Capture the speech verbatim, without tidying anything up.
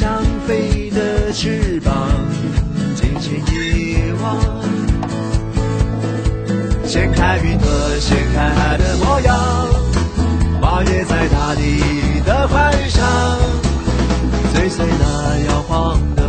想飞的翅膀轻轻一望，掀开云朵，掀开海的模样，跨越在大地的幻想，追随那摇晃的